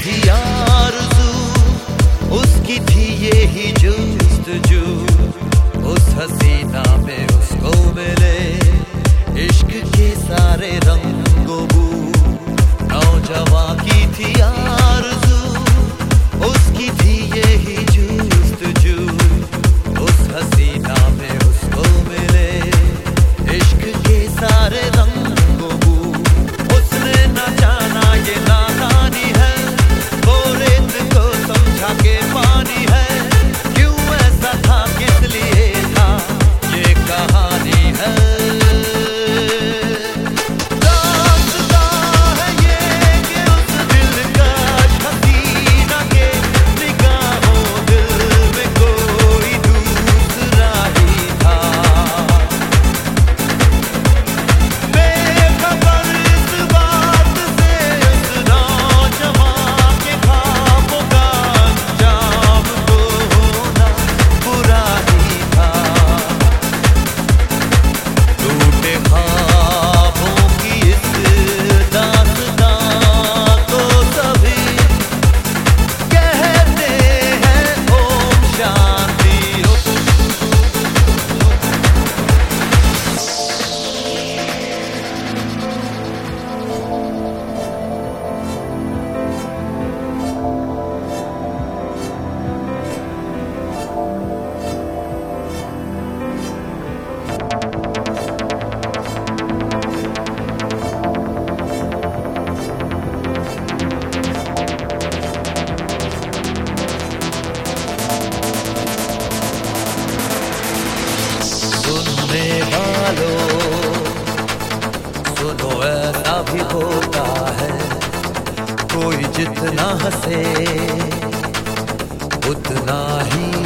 थी आरज़ू, उसकी थी ये ही जुस्तजू। उस हसीना में उसको मिले इश्क के सारे रंगो बू। नौजवां की थी आरज़ू, उसकी थी ये ही जुस्तजू। उस हसीना में उसको मिले इश्क के सारे रंगो बू। उसने न जाना ये नादानी है, वो रेत को समझा के पानी है। क्यों ऐसा था, किस लिए था, ये कहानी है। सुनो, ऐसा भी होता है, कोई जितना हंसे उतना ही